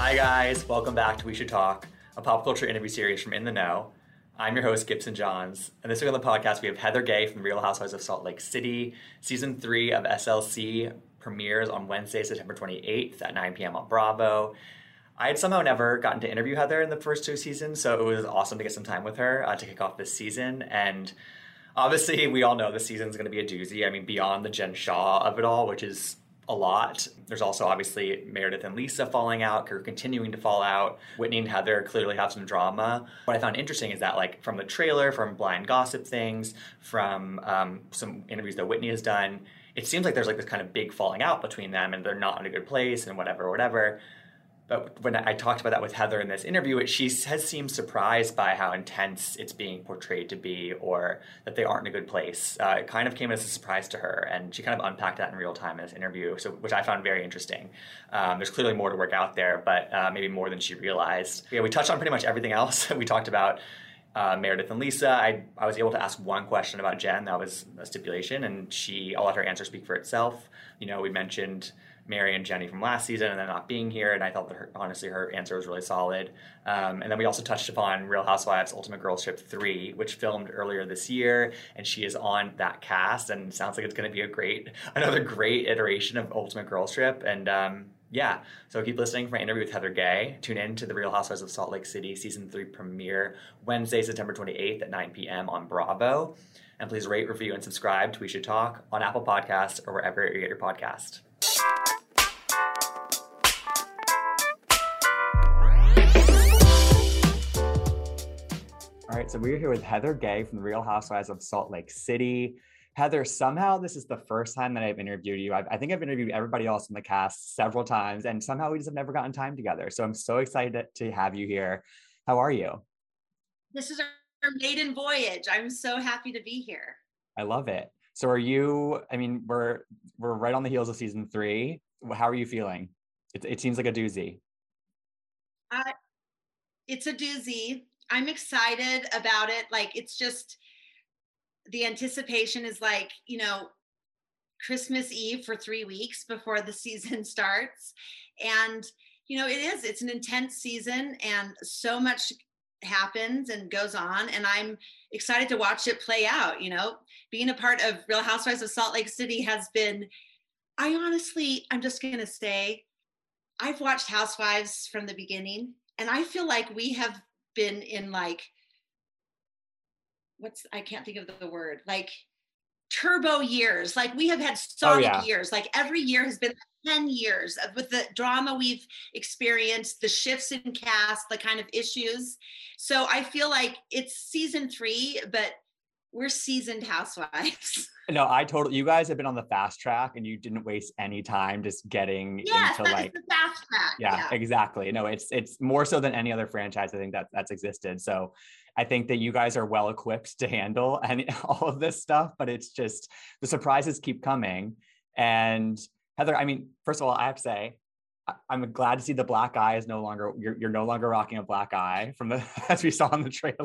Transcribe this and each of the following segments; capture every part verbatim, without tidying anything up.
Hi guys, welcome back to We Should Talk, a pop culture interview series from In the Know. I'm your host, Gibson Johns, and this week on the podcast we have Heather Gay from The Real Housewives of Salt Lake City. Season three of S L C premieres on Wednesday, September twenty-eighth at nine p.m. on Bravo. I had somehow never gotten to interview Heather in the first two seasons, so it was awesome to get some time with her uh, to kick off this season. And obviously, we all know this season's going to be a doozy. I mean, beyond the Jen Shah of it all, which is a lot. There's also obviously Meredith and Lisa falling out, or continuing to fall out. Whitney and Heather clearly have some drama. What I found interesting is that, like, from the trailer, from blind gossip things, from um, some interviews that Whitney has done, it seems like there's like this kind of big falling out between them, and they're not in a good place, and whatever, whatever. But when I talked about that with Heather in this interview, she has seemed surprised by how intense it's being portrayed to be, or that they aren't in a good place. Uh, it kind of came as a surprise to her, and she kind of unpacked that in real time in this interview, so which I found very interesting. Um, there's clearly more to work out there, but uh, maybe more than she realized. Yeah, we touched on pretty much everything else. We talked about uh, Meredith and Lisa. I, I was able to ask one question about Jen. That was a stipulation, and she, I'll let her answer speak for itself. You know, we mentioned Mary and Jenny from last season and then not being here, and I thought that her, honestly her answer was really solid. Um, and then we also touched upon Real Housewives Ultimate Girls Trip three, which filmed earlier this year, and she is on that cast, and it sounds like it's going to be a great, another great iteration of Ultimate Girls Trip. And um, yeah, so keep listening for my interview with Heather Gay. Tune in to The Real Housewives of Salt Lake City Season three premiere Wednesday, September twenty-eighth at nine p.m. on Bravo. And please rate, review, and subscribe to We Should Talk on Apple Podcasts or wherever you get your podcast. All right, so we're here with Heather Gay from The Real Housewives of Salt Lake City. Heather, somehow this is the first time that I've interviewed you. I've, I think I've interviewed everybody else in the cast several times, and somehow we just have never gotten time together. So I'm so excited to have you here. How are you? This is our maiden voyage. I'm so happy to be here. I love it. So are you, I mean, we're we're right on the heels of season three. How are you feeling? It, it seems like a doozy. Uh, it's a doozy. I'm excited about it. Like, it's just, the anticipation is like, you know, Christmas Eve for three weeks before the season starts. And, you know, it is, it's an intense season, and so much happens and goes on. And I'm excited to watch it play out. You know, being a part of Real Housewives of Salt Lake City has been, I honestly, I'm just going to say, I've watched Housewives from the beginning, and I feel like we have been in like, what's, I can't think of the word, like turbo years. Like, we have had sonic oh, yeah. years. Like, every year has been ten years of, with the drama we've experienced, the shifts in cast, the kind of issues. So I feel like it's season three, but we're seasoned housewives. No, I totally, you guys have been on the fast track, and you didn't waste any time just getting yes, into that like is the fast track. Yeah, yeah, exactly. No, it's it's more so than any other franchise I think that that's existed. So I think that you guys are well equipped to handle any all of this stuff, but it's just the surprises keep coming. And Heather, I mean, first of all, I have to say, I'm glad to see the black eye is no longer, you're, you're no longer rocking a black eye from the, as we saw in the trailer.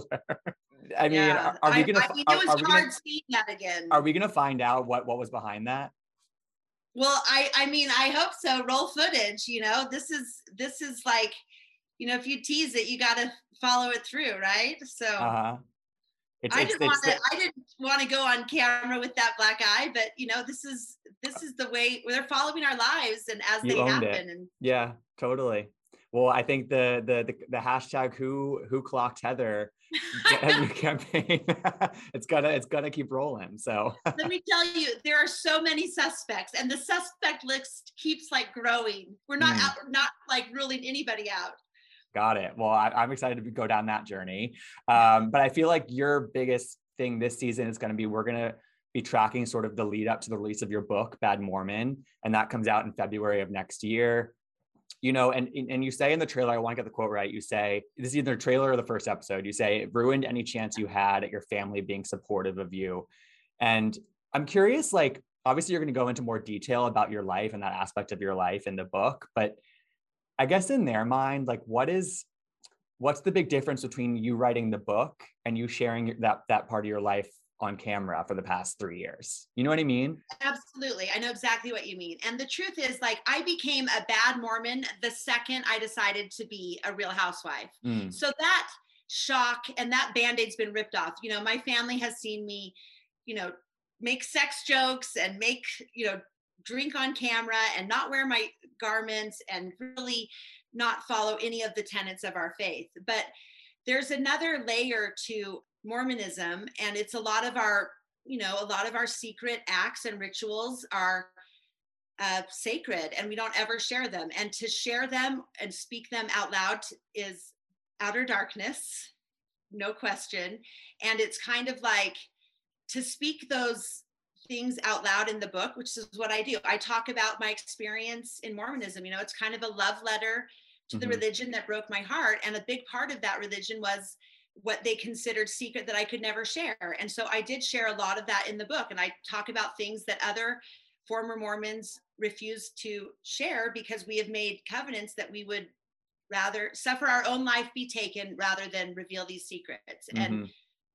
I mean, yeah. are, are we going to, I mean, it was are, are hard gonna, seeing that again. Are we going to find out what, what was behind that? Well, I, I mean, I hope so. Roll footage, you know, this is, this is like, you know, if you tease it, you got to follow it through. Right. So uh-huh. It's, I it's, didn't want to, the, I didn't want to go on camera with that black eye, but you know, this is, this is the way they're following our lives and as they happen. It. And yeah, totally. Well, I think the, the, the, the hashtag who, who clocked Heather campaign, it's gonna, it's gonna keep rolling. So let me tell you, there are so many suspects, and the suspect list keeps like growing. We're not mm. out, not like ruling anybody out. Got it. Well, I, I'm excited to go down that journey. Um, but I feel like your biggest thing this season is going to be, we're going to be tracking sort of the lead up to the release of your book, Bad Mormon. And that comes out in February of next year. You know, and, and you say in the trailer, I want to get the quote right. You say, this is either the trailer or the first episode. You say, it ruined any chance you had at your family being supportive of you. And I'm curious, like, obviously you're going to go into more detail about your life and that aspect of your life in the book, but I guess in their mind, like, what is, what's the big difference between you writing the book and you sharing that, that part of your life on camera for the past three years. You know what I mean? Absolutely. I know exactly what you mean. And the truth is, like, I became a bad Mormon the second I decided to be a Real Housewife. Mm. So that shock and that Band-Aid's been ripped off. You know, my family has seen me, you know, make sex jokes and make, you know, drink on camera and not wear my garments and really not follow any of the tenets of our faith. But there's another layer to Mormonism, and it's a lot of our, you know, a lot of our secret acts and rituals are uh, sacred, and we don't ever share them. And to share them and speak them out loud is outer darkness, no question. And it's kind of like to speak those things out loud in the book, which is what I do. I talk about my experience in Mormonism. You know, it's kind of a love letter to the mm-hmm. religion that broke my heart. And a big part of that religion was what they considered secret that I could never share. And so I did share a lot of that in the book. And I talk about things that other former Mormons refuse to share because we have made covenants that we would rather suffer our own life be taken rather than reveal these secrets. Mm-hmm. And,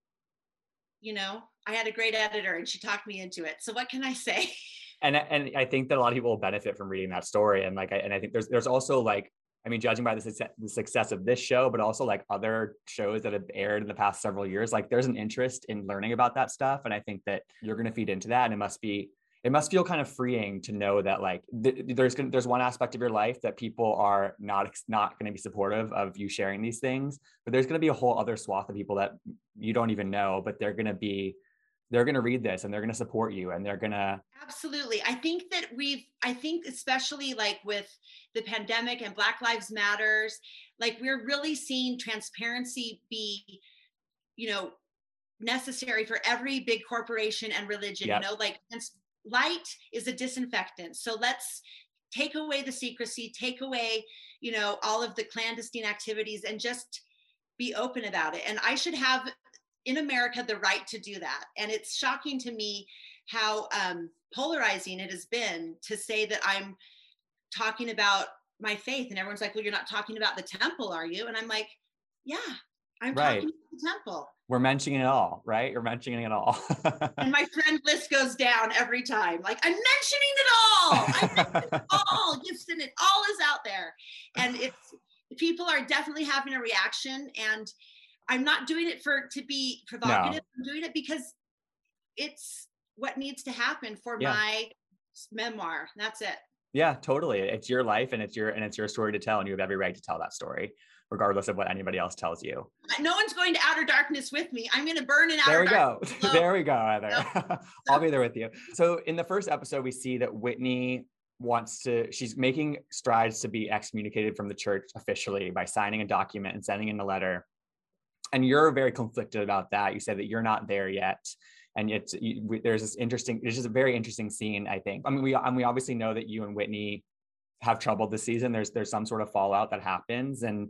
you know, I had a great editor and she talked me into it. So what can I say? And and I think that a lot of people will benefit from reading that story. And like, I, and I think there's there's also like, I mean, judging by the success, the success of this show, but also like other shows that have aired in the past several years, like there's an interest in learning about that stuff. And I think that you're going to feed into that. And it must be, it must feel kind of freeing to know that like th- there's gonna, there's one aspect of your life that people are not, not going to be supportive of you sharing these things, but there's going to be a whole other swath of people that you don't even know, but they're going to be, they're going to read this and they're going to support you and they're going to. Absolutely. I think that we've, I think especially like with the pandemic and Black Lives Matters, like we're really seeing transparency be, you know, necessary for every big corporation and religion, yep. You know, like light is a disinfectant. So let's take away the secrecy, take away, you know, all of the clandestine activities and just be open about it. And I should have in America the right to do that. And it's shocking to me how um, polarizing it has been to say that I'm talking about my faith and everyone's like, well, you're not talking about the temple, are you? And I'm like, yeah, I'm right. talking about the temple. We're mentioning it all, right? You're mentioning it all. And my friend list goes down every time. Like, I'm mentioning it all. I'm mentioning it all. Gibson, it all is out there. And it's, people are definitely having a reaction. And I'm not doing it for to be provocative. No. I'm doing it because it's what needs to happen for yeah. my memoir. That's it. Yeah, totally. It's your life and it's your and it's your story to tell, and you have every right to tell that story, regardless of what anybody else tells you. No one's going to outer darkness with me. I'm going to burn in outer there we darkness. Go. There we go, Heather. No. I'll be there with you. So in the first episode, we see that Whitney wants to, she's making strides to be excommunicated from the church officially by signing a document and sending in a letter. And you're very conflicted about that. You said that you're not there yet. And it's, you, we, there's this interesting, it's just a very interesting scene, I think. I mean, we, and we obviously know that you and Whitney have trouble this season. There's, there's some sort of fallout that happens. And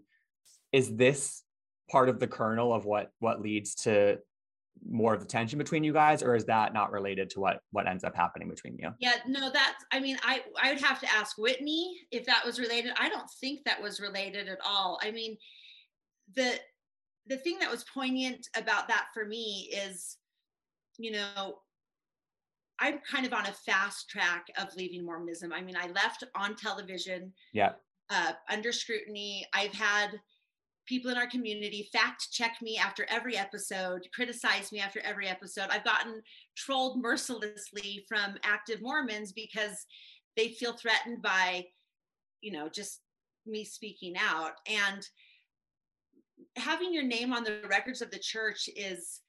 is this part of the kernel of what, what leads to more of the tension between you guys? Or is that not related to what, what ends up happening between you? Yeah, no, that's, I mean, I, I would have to ask Whitney if that was related. I don't think that was related at all. I mean, the, the thing that was poignant about that for me is, you know, I'm kind of on a fast track of leaving Mormonism. I mean, I left on television, yeah, uh, under scrutiny. I've had people in our community fact check me after every episode, criticize me after every episode. I've gotten trolled mercilessly from active Mormons because they feel threatened by, you know, just me speaking out. And having your name on the records of the church is,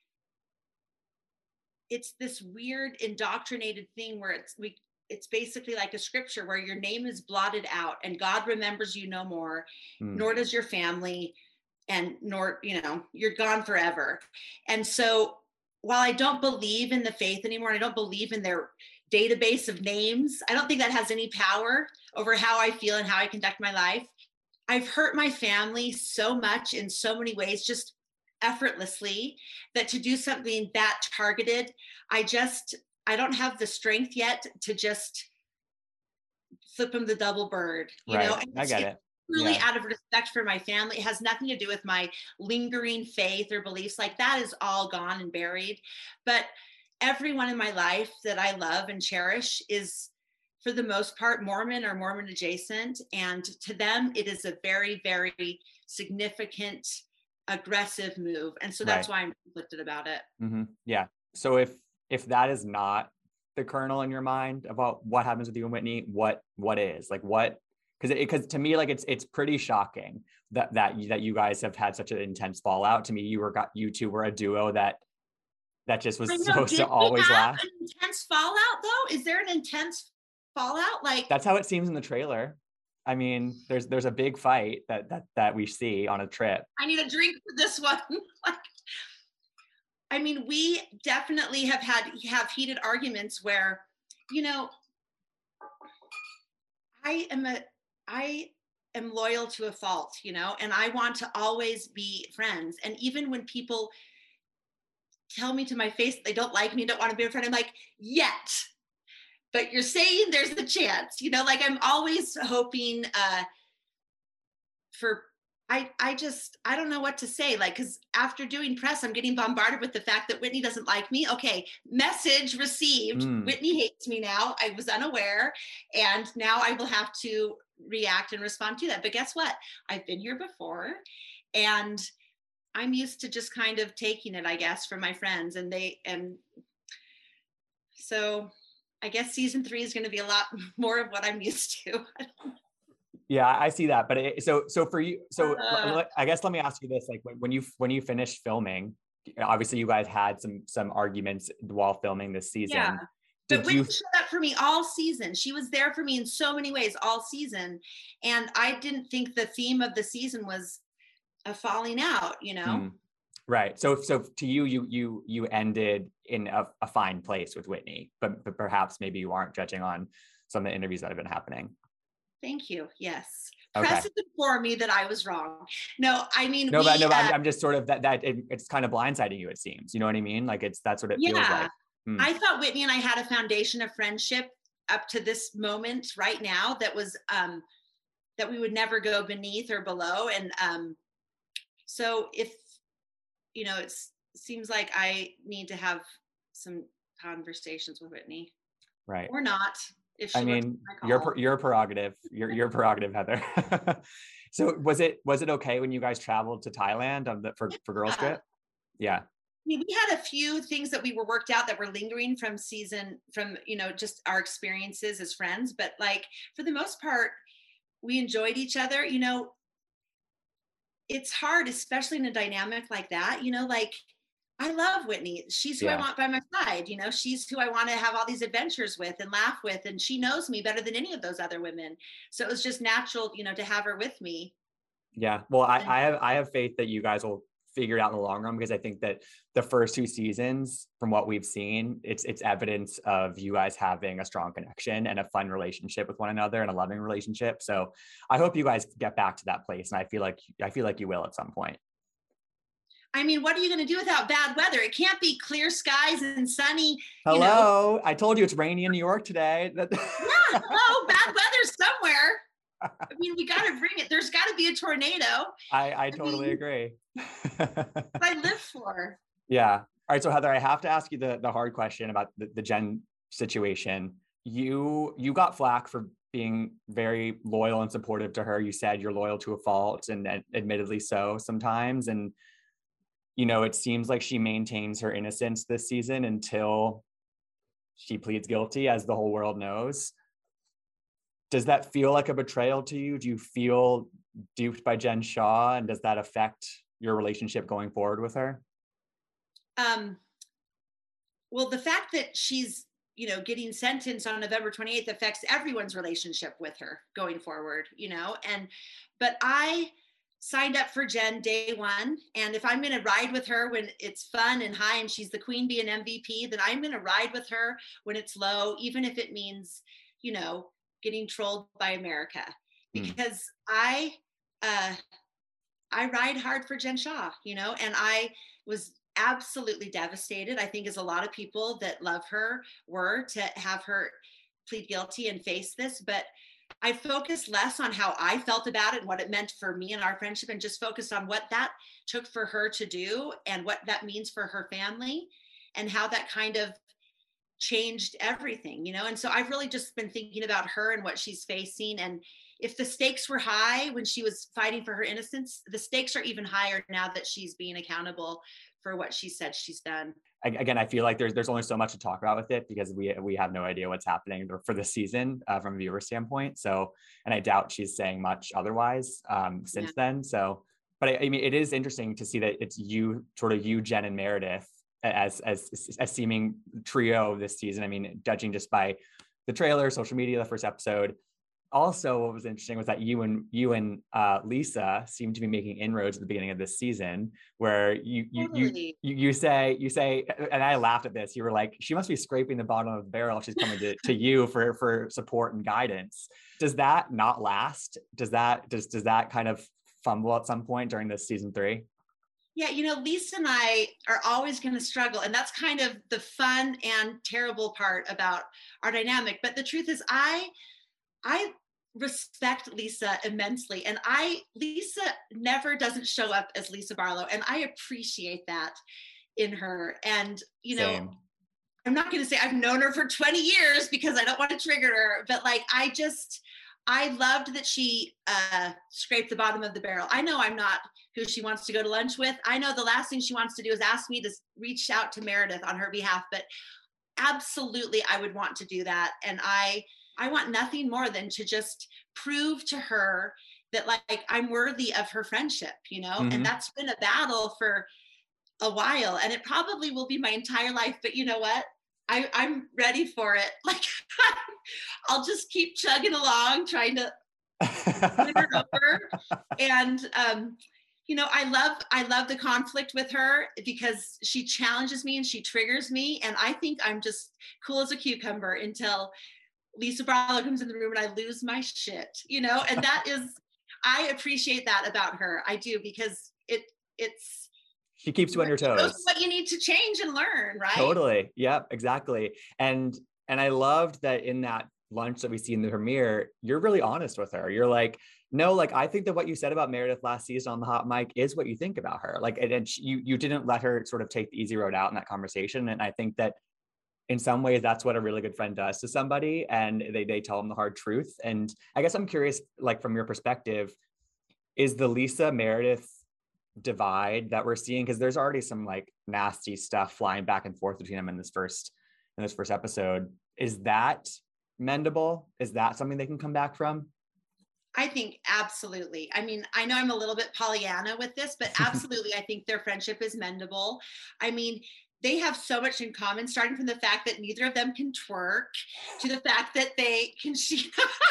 it's this weird indoctrinated thing where it's we it's basically like a scripture where your name is blotted out and God remembers you no more, mm. nor does your family, and nor, you know, you're gone forever. And so while I don't believe in the faith anymore, and I don't believe in their database of names, I don't think that has any power over how I feel and how I conduct my life. I've hurt my family so much in so many ways, just effortlessly, that to do something that targeted, I just, I don't have the strength yet to just flip them the double bird, you right. know? I get it. truly yeah. out of respect for my family. It has nothing to do with my lingering faith or beliefs. Like that is all gone and buried. But everyone in my life that I love and cherish is, for the most part, Mormon or Mormon adjacent. And to them, it is a very, very significant, aggressive move. And so that's Right. why I'm conflicted about it. Mm-hmm. Yeah. So if if that is not the kernel in your mind about what happens with you and Whitney, what what is? Like what? Because because to me, like it's it's pretty shocking that that that you guys have had such an intense fallout. To me, you were got you two were a duo that that just was I know. supposed to Did we always have last. an intense fallout though? Is there an intense fallout? Like, That's how it seems in the trailer. I mean, there's there's a big fight that that that we see on a trip. I need a drink for this one. Like, I mean, we definitely have had have heated arguments where, you know, I am a I am loyal to a fault, you know, and I want to always be friends. And even when people tell me to my face they don't like me, don't want to be a friend, I'm like, yet. But you're saying there's a chance, you know, like I'm always hoping uh for I I just I don't know what to say. Like, because after doing press, I'm getting bombarded with the fact that Whitney doesn't like me. Okay, message received. Mm. Whitney hates me now. I was unaware, and now I will have to react and respond to that. But guess what? I've been here before, and I'm used to just kind of taking it, I guess, from my friends, and they and so I guess season three is going to be a lot more of what I'm used to. Yeah, I see that. But it, so so for you, so Uh, I guess let me ask you this: like when, when you when you finished filming, obviously you guys had some some arguments while filming this season. yeah. But Did Whitney you? showed up for me all season. She was there for me in so many ways all season. And I didn't think the theme of the season was a falling out, you know? Hmm. Right. So so to you, you you you ended in a, a fine place with Whitney, but but perhaps maybe you aren't, judging on some of the interviews that have been happening. Thank you. Yes. Okay. Press has informed me that I was wrong. No, I mean, No, but we, no, but I'm, uh, I'm just sort of that that it, it's kind of blindsiding you. It seems, you know what I mean? Like it's that's what it feels yeah, like. Hmm. I thought Whitney and I had a foundation of friendship up to this moment right now that was, um, that we would never go beneath or below. And um, so if, you know, it's, it seems like I need to have some conversations with Whitney, Right. or not, if I she wants mean, my your call. your prerogative, your your prerogative, Heather. So was it was it okay when you guys traveled to Thailand on the for for girls Yeah. trip? Yeah. I mean, we had a few things that we were worked out that were lingering from season, from, you know, just our experiences as friends. But like, for the most part, we enjoyed each other. You know, it's hard, especially in a dynamic like that, you know, like, I love Whitney. She's who I Yeah. want by my side. You know, she's who I want to have all these adventures with and laugh with. And she knows me better than any of those other women. So it was just natural, you know, to have her with me. Yeah. Well, I, And I have I have faith that you guys will figure it out in the long run, because I think that the first two seasons, from what we've seen, it's it's evidence of you guys having a strong connection and a fun relationship with one another and a loving relationship. So I hope you guys get back to that place. And I feel like I feel like you will at some point. I mean, what are you going to do without bad weather? It can't be clear skies and sunny, you know. Hello. I told you it's rainy in New York today. Yeah, hello, bad weather somewhere. I mean, we got to bring it. There's got to be a tornado. I, I I totally mean, agree. what I live for. Yeah. All right. So Heather, I have to ask you the, the hard question about the, the Jen situation. You you got flack for being very loyal and supportive to her. You said you're loyal to a fault, and, and admittedly so sometimes. And you know, it seems like she maintains her innocence this season until she pleads guilty, as the whole world knows. Does that feel like a betrayal to you? Do you feel duped by Jen Shah, and does that affect your relationship going forward with her? Um, well, the fact that she's, you know, getting sentenced on November twenty-eighth affects everyone's relationship with her going forward, you know, and, but I signed up for Jen day one. And if I'm going to ride with her when it's fun and high and she's the queen bee and M V P, then I'm going to ride with her when it's low, even if it means, you know, getting trolled by America, Hmm. because I, uh, I ride hard for Jen Shah, you know, and I was absolutely devastated, I think, as a lot of people that love her were, to have her plead guilty and face this. But I focused less on how I felt about it and what it meant for me and our friendship, and just focused on what that took for her to do and what that means for her family and how that kind of changed everything, you know? And so I've really just been thinking about her and what she's facing. And if the stakes were high when she was fighting for her innocence, the stakes are even higher now that she's being accountable for what she said she's done. Again, I feel like there's there's only so much to talk about with it because we we have no idea what's happening for the season uh, from a viewer standpoint. So, and I doubt she's saying much otherwise um, since yeah. then. So, but I, I mean, it is interesting to see that it's you, sort of you, Jen, and Meredith as as a seeming trio this season. I mean, judging just by the trailer, social media, the first episode. Also, what was interesting was that you and you and uh, Lisa seem to be making inroads at the beginning of this season, where you you, totally. you you say you say, and I laughed at this. You were like, she must be scraping the bottom of the barrel. She's coming to, to you for for support and guidance. Does that not last? Does that does does that kind of fumble at some point during this season three? Yeah, you know, Lisa and I are always going to struggle, and that's kind of the fun and terrible part about our dynamic. But the truth is, I I. respect Lisa immensely. And I, Lisa never doesn't show up as Lisa Barlow. And I appreciate that in her. And, you know, Same. I'm not going to say I've known her for twenty years because I don't want to trigger her, but like, I just, I loved that she uh, scraped the bottom of the barrel. I know I'm not who she wants to go to lunch with. I know the last thing she wants to do is ask me to reach out to Meredith on her behalf, but absolutely I would want to do that. And I, I want nothing more than to just prove to her that like I'm worthy of her friendship, you know, mm-hmm. and that's been a battle for a while, and it probably will be my entire life. But you know what? I, I'm ready for it. Like I'll just keep chugging along, trying to win her over. And um, you know, I love I love the conflict with her because she challenges me and she triggers me, and I think I'm just cool as a cucumber until Lisa Barlow comes in the room and I lose my shit, you know, and that is, I appreciate that about her. I do, because it, it's, she keeps you on your toes. What you need to change and learn, right? Totally. Yep, exactly. And, and I loved that in that lunch that we see in the premiere, you're really honest with her. You're like, no, like, I think that what you said about Meredith last season on the hot mic is what you think about her. Like, and, and she, you, you didn't let her sort of take the easy road out in that conversation. And I think that in some ways, that's what a really good friend does to somebody, and they they tell them the hard truth. And I guess I'm curious, like from your perspective, is the Lisa Meredith divide that we're seeing, because there's already some like nasty stuff flying back and forth between them in this first in this first episode. Is that mendable? Is that something they can come back from? I think absolutely. I mean, I know I'm a little bit Pollyanna with this, but absolutely, I think their friendship is mendable. I mean, they have so much in common, starting from the fact that neither of them can twerk to the fact that they can she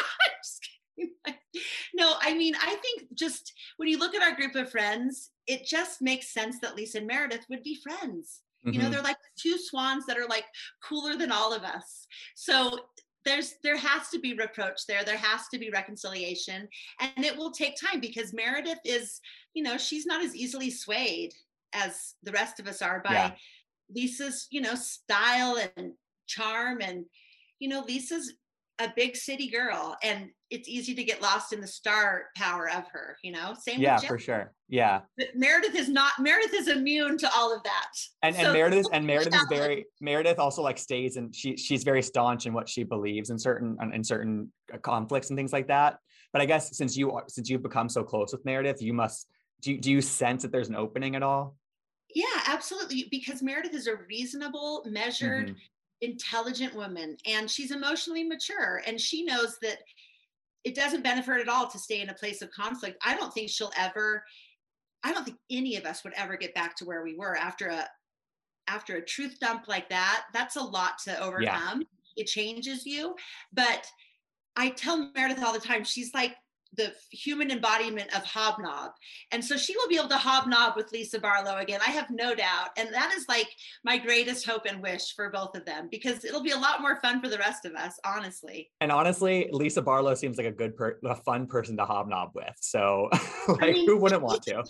no, I mean, I think just when you look at our group of friends, it just makes sense that Lisa and Meredith would be friends. Mm-hmm. You know, they're like the two swans that are like cooler than all of us. So there's there has to be reproach there. There has to be reconciliation, and it will take time because Meredith is, you know, she's not as easily swayed as the rest of us are by yeah. Lisa's, you know, style and charm. And, you know, Lisa's a big city girl, and it's easy to get lost in the star power of her, you know, same yeah, with Jen. For sure. Yeah. But Meredith is not, Meredith is immune to all of that. And, so, and Meredith, and Meredith is very, Meredith also like stays and she, she's very staunch in what she believes in certain, in certain conflicts and things like that. But I guess since you, since you've become so close with Meredith, you must, do, do you sense that there's an opening at all? Yeah, absolutely. Because Meredith is a reasonable, measured, mm-hmm. intelligent woman, and she's emotionally mature, and she knows that it doesn't benefit her at all to stay in a place of conflict. I don't think she'll ever, I don't think any of us would ever get back to where we were after a, after a truth dump like that. That's a lot to overcome. Yeah. It changes you. But I tell Meredith all the time, she's like the human embodiment of hobnob. And so she will be able to hobnob with Lisa Barlow again. I have no doubt. And that is like my greatest hope and wish for both of them, because it'll be a lot more fun for the rest of us, honestly. And honestly, Lisa Barlow seems like a good, per- a fun person to hobnob with. So like, I mean, who wouldn't want to? She's,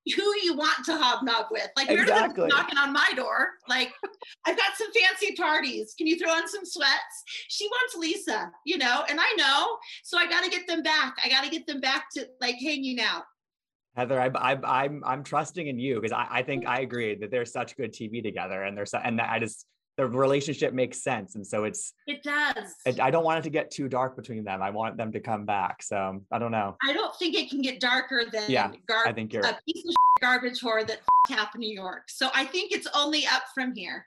who you want to hobnob with. Like, you're Exactly. knocking on my door. Like, I've got some fancy parties. Can you throw on some sweats? She wants Lisa, you know, and I know. So I got to get them back. I got to get them back to like hanging out. Heather, I, I, I'm I'm trusting in you because I, I think I agree that they're such good T V together, and there's and I just the relationship makes sense, and so it's it does. It, I don't want it to get too dark between them. I want them to come back. So I don't know. I don't think it can get darker than yeah, gar- I think you're a piece of garbage whore that half New York. So I think it's only up from here.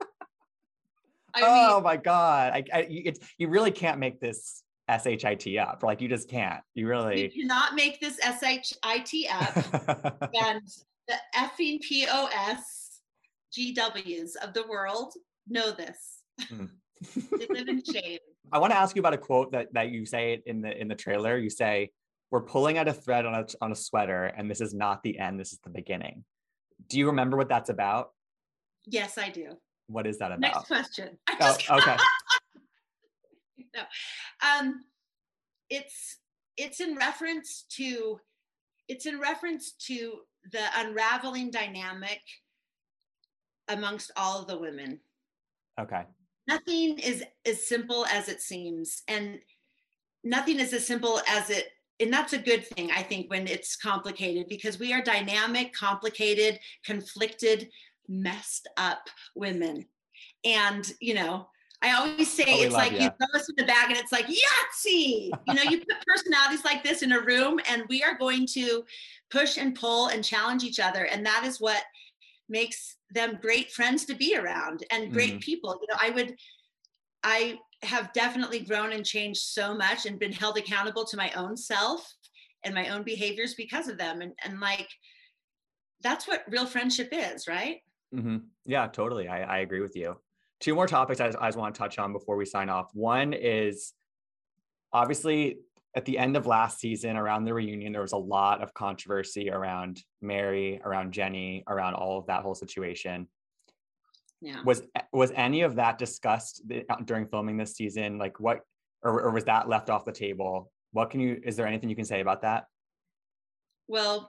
I oh mean, my God! I, I it's you really can't make this S H I T up. Like, you just can't. You really you cannot make this S H I T up. And the effing P O S G Ws of the world know this. Mm. They live in shame. I want to ask you about a quote that that you say in the in the trailer. You say, "We're pulling at a thread on a on a sweater, and this is not the end. This is the beginning." Do you remember what that's about? Yes, I do. What is that about? Next question. I just oh, okay. No, um, it's it's in reference to it's in reference to the unraveling dynamic amongst all of the women. Okay. Nothing is as simple as it seems, and nothing is as simple as it. And that's a good thing, I think, when it's complicated, because we are dynamic, complicated, conflicted, messed up women. And, you know, I always say oh, it's like you. you throw us in the bag and it's like Yahtzee. You know, you put personalities like this in a room and we are going to push and pull and challenge each other. And that is what makes them great friends to be around and great mm. people. You know, I would, I have definitely grown and changed so much and been held accountable to my own self and my own behaviors because of them. And, and like, that's what real friendship is, right? Mm-hmm. Yeah, totally. I, I agree with you. Two more topics I, I just want to touch on before we sign off. One is obviously at the end of last season around the reunion, there was a lot of controversy around Mary, around Jenny, around all of that whole situation. Yeah. Was was any of that discussed during filming this season? Like what, or, or was that left off the table? What can you, is there anything you can say about that? Well,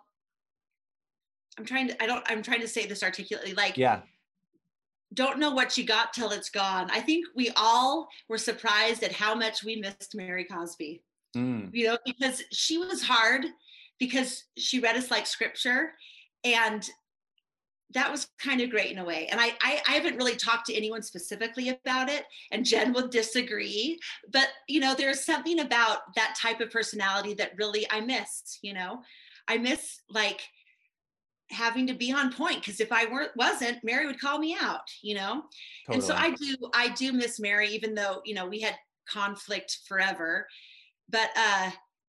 I'm trying to, I don't, I'm trying to say this articulately, like, yeah. Don't know what you got till it's gone. I think we all were surprised at how much we missed Mary Cosby, mm. you know, because she was hard, because she read us like scripture, and that was kind of great in a way. And I, I, I haven't really talked to anyone specifically about it, and Jen would disagree, but you know, there's something about that type of personality that really I miss, you know, I miss like having to be on point, because if I weren't wasn't Mary would call me out, you know. Totally. And so I do I do miss Mary, even though, you know, we had conflict forever, but uh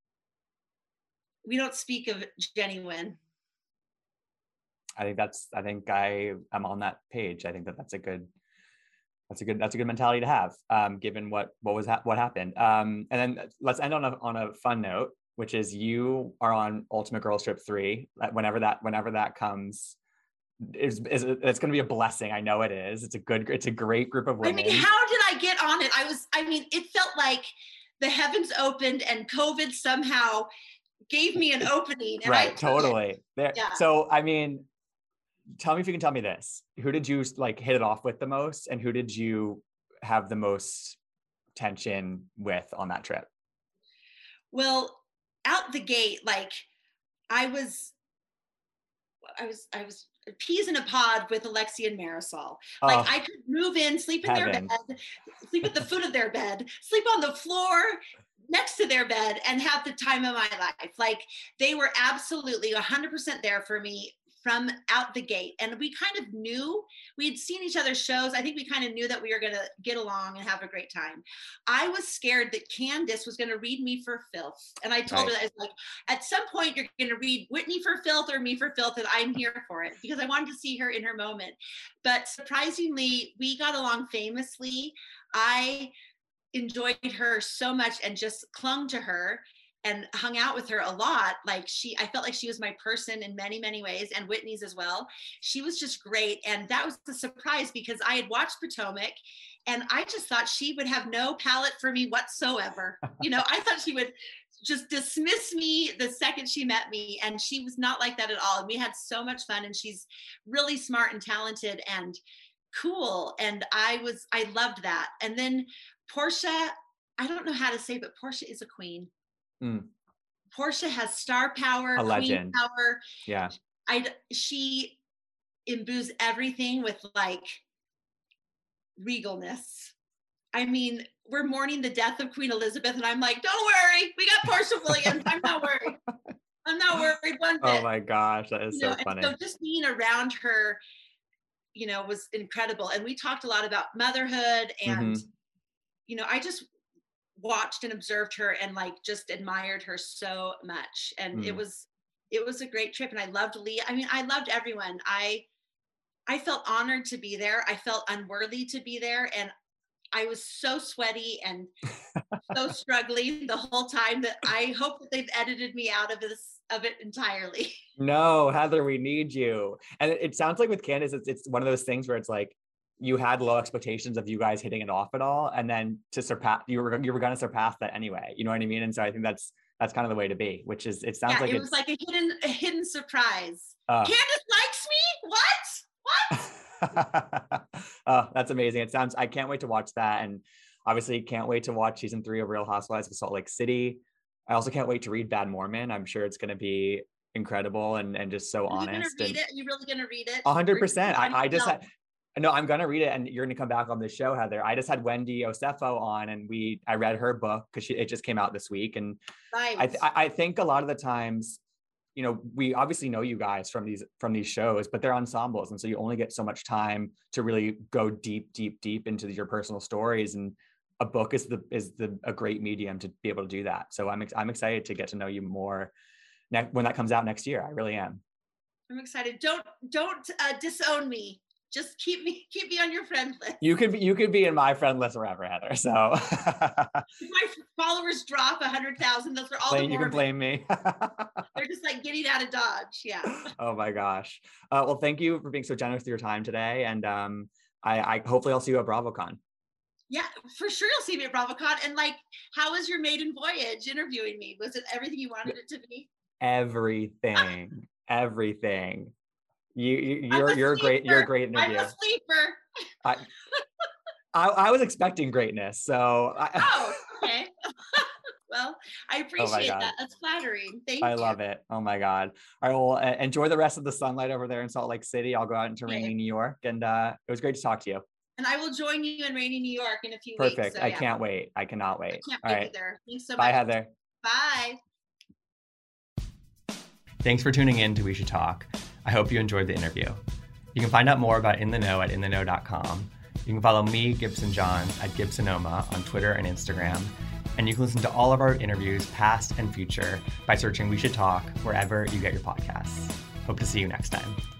we don't speak of Jenny Wynn. I think that's I think I am on that page. I think that that's a good that's a good that's a good mentality to have, um given what what was ha- what happened. Um and then let's end on a on a fun note, which is you are on Ultimate Girls Trip three. Whenever that, whenever that comes, is it's, it's going to be a blessing. I know it is. It's a good, it's a great group of women. I mean, how did I get on it? I was, I mean, it felt like the heavens opened and COVID somehow gave me an opening. And right, I totally. There. Yeah. So, I mean, tell me if you can tell me this. Who did you like hit it off with the most, and who did you have the most tension with on that trip? Well, out the gate, like I was, I was, I was peas in a pod with Alexia and Marisol. Like oh, I could move in, sleep in heaven. their bed, sleep at the foot of their bed, sleep on the floor next to their bed, and have the time of my life. Like they were absolutely one hundred percent there for me from out the gate. And we kind of knew, we had seen each other's shows. I think we kind of knew that we were going to get along and have a great time. I was scared that Candace was going to read Me for Filth. And I told right. her, I was like, at some point you're going to read Whitney for Filth or Me for Filth, and I'm here for it, because I wanted to see her in her moment. But surprisingly, we got along famously. I enjoyed her so much and just clung to her and hung out with her a lot. Like she, I felt like she was my person in many, many ways, and Whitney's as well. She was just great. And that was the surprise, because I had watched Potomac and I just thought she would have no palate for me whatsoever. You know, I thought she would just dismiss me the second she met me. And she was not like that at all. And we had so much fun, and she's really smart and talented and cool. And I was, I loved that. And then Portia, I don't know how to say, but Portia is a queen. Mm. Portia has star power, a queen legend. power. Yeah. I, she imbues everything with like regalness. I mean, we're mourning the death of Queen Elizabeth, and I'm like, don't worry, we got Portia Williams. I'm not worried. I'm not worried one bit. Oh my gosh, that is you know, so funny. So just being around her, you know, was incredible. And we talked a lot about motherhood, and, mm-hmm. you know, I just watched and observed her and like just admired her so much. And mm. it was, it was a great trip. And I loved Lee. I mean, I loved everyone. I, I felt honored to be there. I felt unworthy to be there. And I was so sweaty and so struggling the whole time that I hope that they've edited me out of this, of it entirely. No, Heather, we need you. And it, it sounds like with Candace, it's, it's one of those things where it's like, you had low expectations of you guys hitting it off at all. And then to surpass, you were, you were going to surpass that anyway. You know what I mean? And so I think that's, that's kind of the way to be, which is, it sounds yeah, like it it's was like a hidden, a hidden surprise. Uh, Candace likes me? What? What? Oh, that's amazing. It sounds, I can't wait to watch that. And obviously can't wait to watch season three of Real Housewives of Salt Lake City. I also can't wait to read Bad Mormon. I'm sure it's going to be incredible and, and just so Are honest. You gonna read and, it? Are you really going to read it? A hundred percent. I, I just had, no, I'm going to read it, and you're going to come back on this show, Heather. I just had Wendy Osefo on, and we, I read her book because it just came out this week. And right. I, th- I think a lot of the times, you know, we obviously know you guys from these, from these shows, but they're ensembles. And so you only get so much time to really go deep, deep, deep into your personal stories. And a book is the, is the, a great medium to be able to do that. So I'm, ex- I'm excited to get to know you more ne- when that comes out next year. I really am. I'm excited. Don't, don't uh, disown me. Just keep me, keep me on your friend list. You could be, you could be in my friend list forever, Heather. So if my followers drop a hundred thousand, those are all blame, the you can blame me. They're just like getting out of Dodge. Yeah. Oh my gosh. Uh, well, thank you for being so generous with your time today. And um, I, I hopefully I'll see you at BravoCon. Yeah, for sure. You'll see me at BravoCon. And like, how was your maiden voyage interviewing me? Was it everything you wanted it to be? Everything, everything. You, you you're a you're a great you're a great interview. I'm a sleeper. I, I I was expecting greatness, so. I, oh, okay. Well, I appreciate oh that. That's flattering. Thank I you. I love it. Oh my God. All right. Well, uh, enjoy the rest of the sunlight over there in Salt Lake City. I'll go out into rainy New York, and uh, it was great to talk to you. And I will join you in rainy New York in a few Perfect. weeks. Perfect. So, I yeah. can't wait. I cannot wait. I can't All wait right. either. Thanks so Bye, much. Bye, Heather. Bye. Thanks for tuning in to We Should Talk. I hope you enjoyed the interview. You can find out more about In The Know at in the know dot com. You can follow me, Gibson Johns, at Gibsonoma on Twitter and Instagram. And you can listen to all of our interviews, past and future, by searching We Should Talk wherever you get your podcasts. Hope to see you next time.